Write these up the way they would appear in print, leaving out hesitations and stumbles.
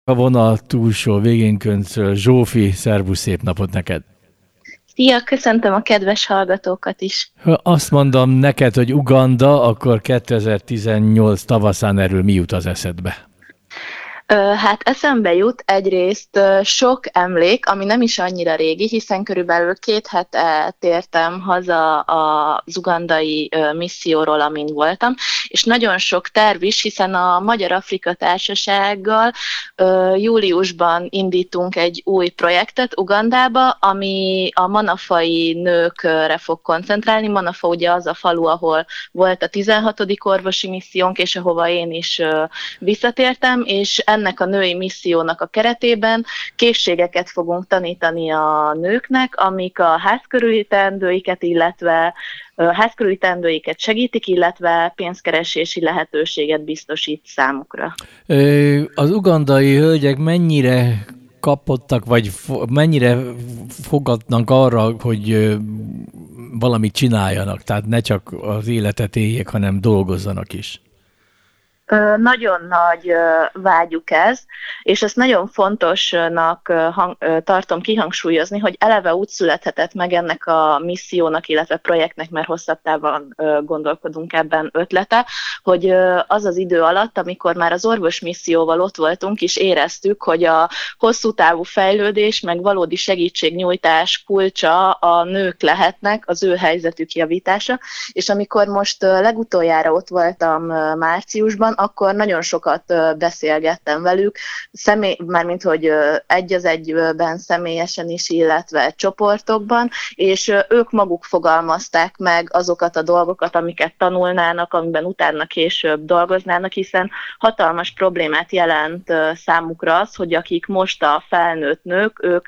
A vonal túlsó végén köncöl. Zsófi, szervusz, szép napot neked! Szia, köszöntöm a kedves hallgatókat is. Ha azt mondom neked, hogy Uganda, akkor 2018 tavaszán erről mi jut az eszedbe? Hát eszembe jut egyrészt sok emlék, ami nem is annyira régi, hiszen körülbelül 2 hete tértem haza az ugandai misszióról, amin voltam, és nagyon sok terv is, hiszen a Magyar-Afrika Társasággal júliusban indítunk egy új projektet Ugandába, ami a manafai nőkre fog koncentrálni. Manafa ugye az a falu, ahol volt a 16. orvosi missziónk, és ahova én is visszatértem, és ennek a női missziónak a keretében készségeket fogunk tanítani a nőknek, amik a házkörüli teendőiket, illetve házkörüli teendőiket segítik, illetve pénzkeresési lehetőséget biztosít számukra. Az ugandai hölgyek mennyire kapottak, vagy mennyire fogadnak arra, hogy valamit csináljanak, tehát ne csak az életet éljék, hanem dolgozzanak is? Nagyon nagy vágyuk ez, és ezt nagyon fontosnak tartom kihangsúlyozni, hogy eleve úgy születhetett meg ennek a missziónak, illetve projektnek, mert hosszabb távon gondolkodunk ebben ötlete, hogy az az idő alatt, amikor már az orvos misszióval ott voltunk, is éreztük, hogy a hosszú távú fejlődés, meg valódi segítségnyújtás kulcsa a nők lehetnek, az ő helyzetük javítása, és amikor most legutoljára ott voltam márciusban, akkor nagyon sokat beszélgettem velük, mármint hogy egy az egyben személyesen is, illetve csoportokban, és ők maguk fogalmazták meg azokat a dolgokat, amiket tanulnának, amiben utána később dolgoznának, hiszen hatalmas problémát jelent számukra az, hogy akik most a felnőtt nők, ők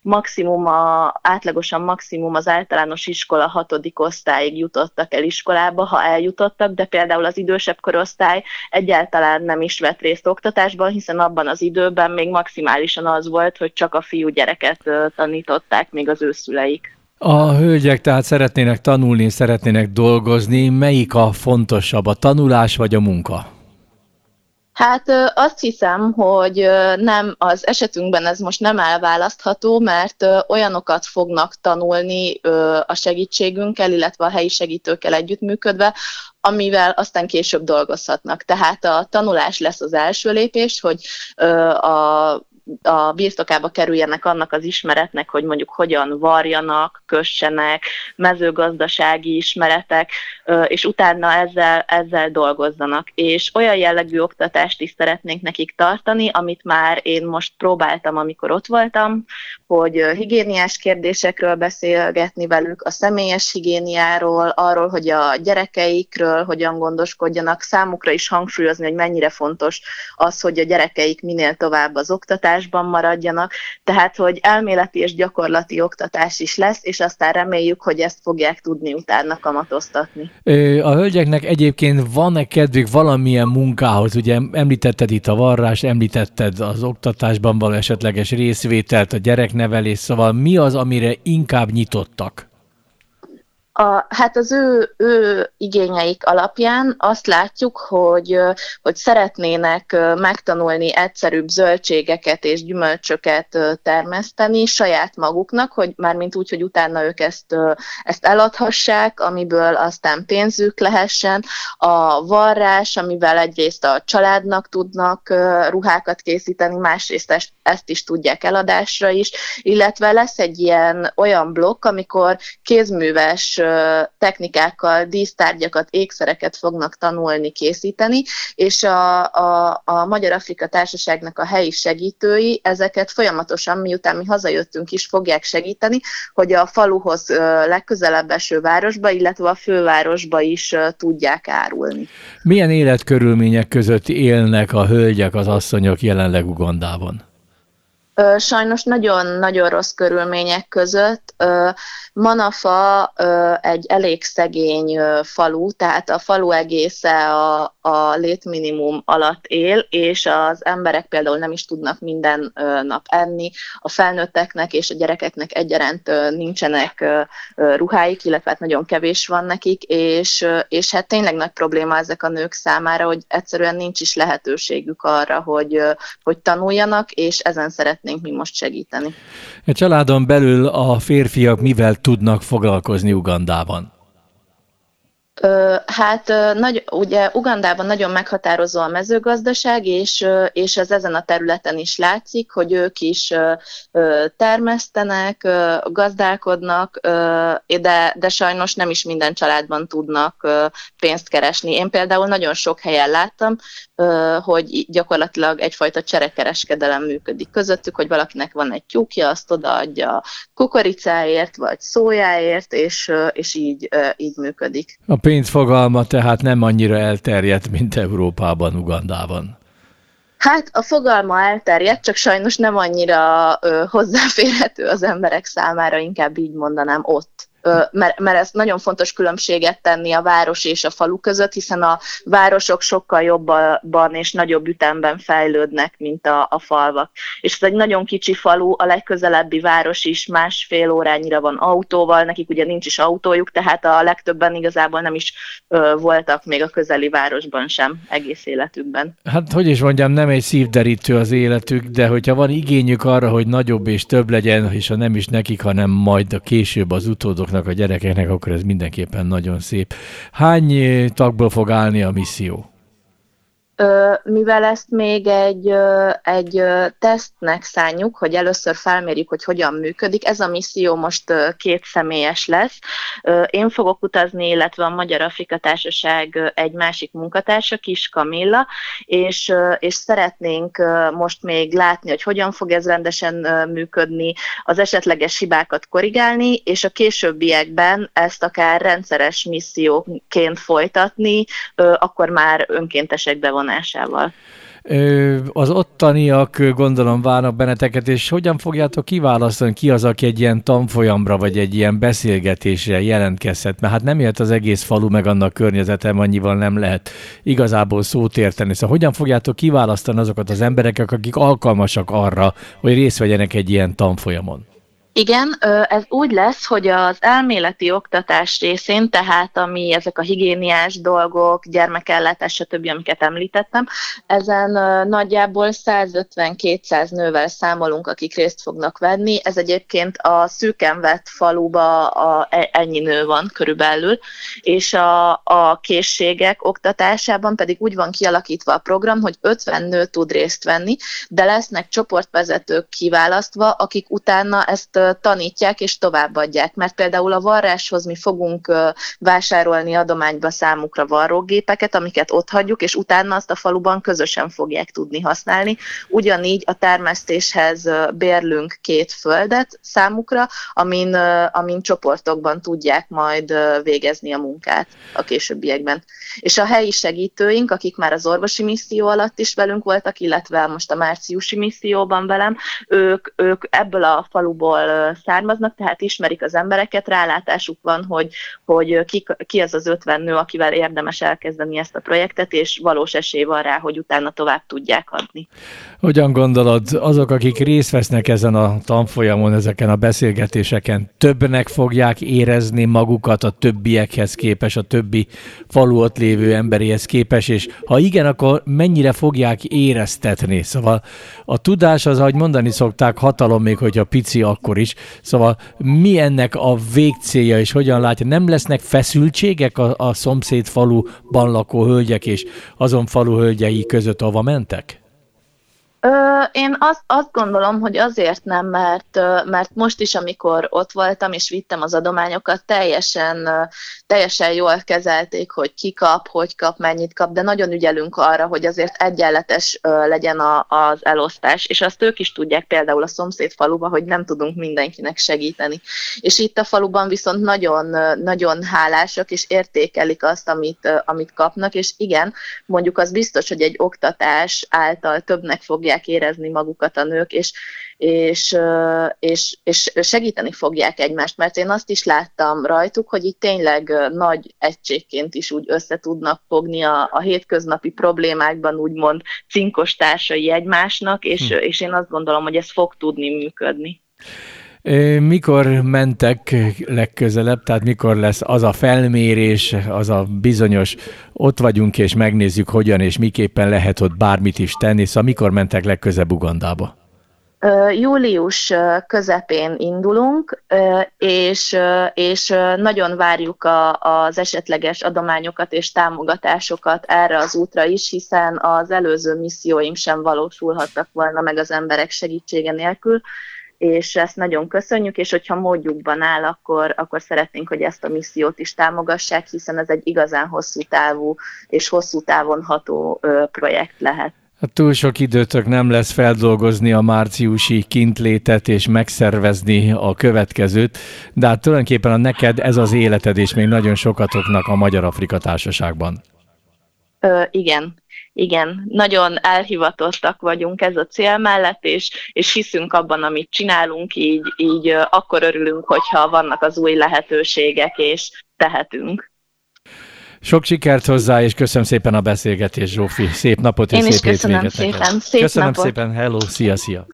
átlagosan maximum az általános iskola 6. osztályig jutottak el iskolába, ha eljutottak, de például az idősebb korosztály egyáltalán nem is vett részt oktatásban, hiszen abban az időben még maximálisan az volt, hogy csak a fiúgyereket tanították még az ő szüleik. A hölgyek tehát szeretnének tanulni, szeretnének dolgozni. Melyik a fontosabb, a tanulás vagy a munka? Hát azt hiszem, hogy nem, az esetünkben ez most nem elválasztható, mert olyanokat fognak tanulni a segítségünkkel, illetve a helyi segítőkkel együttműködve, amivel aztán később dolgozhatnak. Tehát a tanulás lesz az első lépés, hogy a birtokába kerüljenek annak az ismeretnek, hogy mondjuk hogyan varjanak, kössenek, mezőgazdasági ismeretek, és utána ezzel dolgozzanak. És olyan jellegű oktatást is szeretnénk nekik tartani, amit már én most próbáltam, amikor ott voltam, hogy higiéniás kérdésekről beszélgetni velük, a személyes higiéniáról, arról, hogy a gyerekeikről hogyan gondoskodjanak, számukra is hangsúlyozni, hogy mennyire fontos az, hogy a gyerekeik minél tovább az oktatásban maradjanak, tehát, hogy elméleti és gyakorlati oktatás is lesz, és aztán reméljük, hogy ezt fogják tudni utána kamatoztatni. A hölgyeknek egyébként van-e kedvük valamilyen munkához? Ugye említetted itt a varrást, említetted az oktatásban való esetleges részvételt, a gyereknevelés, szóval mi az, amire inkább nyitottak? Hát az ő igényeik alapján azt látjuk, hogy szeretnének megtanulni egyszerűbb zöldségeket és gyümölcsöket termeszteni saját maguknak, hogy mármint úgy, hogy utána ők ezt eladhassák, amiből aztán pénzük lehessen. A varrás, amivel egyrészt a családnak tudnak ruhákat készíteni, másrészt ezt is tudják eladásra is, illetve lesz egy olyan blokk, amikor kézműves technikákkal, dísztárgyakat, ékszereket fognak tanulni, készíteni, és a Magyar-Afrika Társaságnak a helyi segítői ezeket folyamatosan, miután mi hazajöttünk is, fogják segíteni, hogy a faluhoz legközelebb eső városba, illetve a fővárosba is tudják árulni. Milyen életkörülmények között élnek a hölgyek, az asszonyok jelenleg Ugandában? Sajnos nagyon-nagyon rossz körülmények között. Manafa egy elég szegény falu, tehát a falu egésze a létminimum alatt él, és az emberek például nem is tudnak minden nap enni, a felnőtteknek és a gyerekeknek egyaránt nincsenek ruháik, illetve hát nagyon kevés van nekik, és hát tényleg nagy probléma ezek a nők számára, hogy egyszerűen nincs is lehetőségük arra, hogy tanuljanak, és ezen szeretnénk mi most segíteni. A családon belül a férfiak mivel tudnak foglalkozni Ugandában? Ugye Ugandában nagyon meghatározó a mezőgazdaság, és ez ezen a területen is látszik, hogy ők is termesztenek, gazdálkodnak, de sajnos nem is minden családban tudnak pénzt keresni. Én például nagyon sok helyen láttam, hogy gyakorlatilag egyfajta cserekereskedelem működik közöttük, hogy valakinek van egy tyúkja, azt odaadja kukoricáért, vagy szójáért, és így működik. A pénz fogalma tehát nem annyira elterjedt, mint Európában, Ugandában. Hát a fogalma elterjedt, csak sajnos nem annyira hozzáférhető az emberek számára, inkább így mondanám ott. Mert ez nagyon fontos különbséget tenni a város és a falu között, hiszen a városok sokkal jobban és nagyobb ütemben fejlődnek, mint a falvak. És ez egy nagyon kicsi falu, a legközelebbi város is 1,5 órányira van autóval, nekik ugye nincs is autójuk, tehát a legtöbben igazából nem is voltak még a közeli városban sem egész életükben. Hát hogy is mondjam, nem egy szívderítő az életük, de hogyha van igényük arra, hogy nagyobb és több legyen, és ha nem is nekik, hanem majd a később az utódok a gyerekeknek, akkor ez mindenképpen nagyon szép. Hány tagból fog állni a misszió? Mivel ezt még egy tesztnek szánjuk, hogy először felmérjük, hogy hogyan működik, ez a misszió most 2 személyes lesz. Én fogok utazni, illetve a Magyar Afrika Társaság egy másik munkatársa, Kis Kamilla, és szeretnénk most még látni, hogy hogyan fog ez rendesen működni, az esetleges hibákat korrigálni, és a későbbiekben ezt akár rendszeres misszióként folytatni, akkor már önkéntesek bevonásával. Az ottaniak gondolom várnak benneteket, és hogyan fogjátok kiválasztani, ki az, aki egy ilyen tanfolyamra, vagy egy ilyen beszélgetésre jelentkezhet? Mert hát nem ért az egész falu, meg annak környezete, annyival nem lehet igazából szót érteni. Szóval hogyan fogjátok kiválasztani azokat az embereket, akik alkalmasak arra, hogy részt vegyenek egy ilyen tanfolyamon? Igen, ez úgy lesz, hogy az elméleti oktatás részén, tehát ami ezek a higiéniás dolgok, gyermekellátás, stb., amiket említettem, ezen nagyjából 150-200 nővel számolunk, akik részt fognak venni. Ez egyébként a szűken vett faluba ennyi nő van körülbelül, és a készségek oktatásában pedig úgy van kialakítva a program, hogy 50 nő tud részt venni, de lesznek csoportvezetők kiválasztva, akik utána ezt tanítják és továbbadják, mert például a varráshoz mi fogunk vásárolni adományba számukra varrógépeket, amiket ott hagyjuk, és utána azt a faluban közösen fogják tudni használni. Ugyanígy a termesztéshez bérlünk 2 földet számukra, amin csoportokban tudják majd végezni a munkát a későbbiekben. És a helyi segítőink, akik már az orvosi misszió alatt is velünk voltak, illetve most a márciusi misszióban velem, ők ebből a faluból származnak, tehát ismerik az embereket, rálátásuk van, hogy ki az az 50 nő, akivel érdemes elkezdeni ezt a projektet, és valós esély van rá, hogy utána tovább tudják adni. Hogyan gondolod, azok, akik részt vesznek ezen a tanfolyamon, ezeken a beszélgetéseken, többnek fogják érezni magukat a többiekhez képest, a többi falu ott lévő emberéhez képest, és ha igen, akkor mennyire fogják éreztetni? Szóval a tudás az, ahogy mondani szokták, hatalom, még hogyha pici, akkor is. Szóval mi ennek a végcélja, és hogyan látja? Nem lesznek feszültségek a szomszéd faluban lakó hölgyek és azon falu hölgyei között, ahova mentek? Én azt gondolom, hogy azért nem, mert most is, amikor ott voltam és vittem az adományokat, teljesen jól kezelték, hogy ki kap, hogy kap, mennyit kap, de nagyon ügyelünk arra, hogy azért egyenletes legyen az elosztás, és azt ők is tudják például a szomszéd faluban, hogy nem tudunk mindenkinek segíteni. És itt a faluban viszont nagyon, nagyon hálásak, és értékelik azt, amit kapnak, és igen, mondjuk az biztos, hogy egy oktatás által többnek fogják fogják érezni magukat a nők, és segíteni fogják egymást, mert én azt is láttam rajtuk, hogy itt tényleg nagy egységként is úgy össze tudnak fogni a hétköznapi problémákban, úgymond cinkos társai egymásnak, és én azt gondolom, hogy ez fog tudni működni. Mikor mentek legközelebb, tehát mikor lesz az a felmérés, az a bizonyos, ott vagyunk és megnézzük, hogyan és miképpen lehet ott bármit is tenni, szóval mikor mentek legközelebb Ugandába? Július közepén indulunk, és nagyon várjuk az esetleges adományokat és támogatásokat erre az útra is, hiszen az előző misszióink sem valósulhattak volna meg az emberek segítsége nélkül, és ezt nagyon köszönjük, és hogyha módjukban áll, akkor szeretnénk, hogy ezt a missziót is támogassák, hiszen ez egy igazán hosszú távú és hosszú távon ható projekt lehet. Hát túl sok időtök nem lesz feldolgozni a márciusi kintlétet és megszervezni a következőt, de hát tulajdonképpen neked ez az életed, és még nagyon sokatoknak a Magyar-Afrika Társaságban. Igen, nagyon elhivatottak vagyunk ez a cél mellett, és hiszünk abban, amit csinálunk, így akkor örülünk, hogyha vannak az új lehetőségek, és tehetünk. Sok sikert hozzá, és köszönöm szépen a beszélgetést, Zsófi. Szép napot és szép hétvégét neked. Én is köszönöm szépen. Szép köszönöm napot. szépen, hello, szia!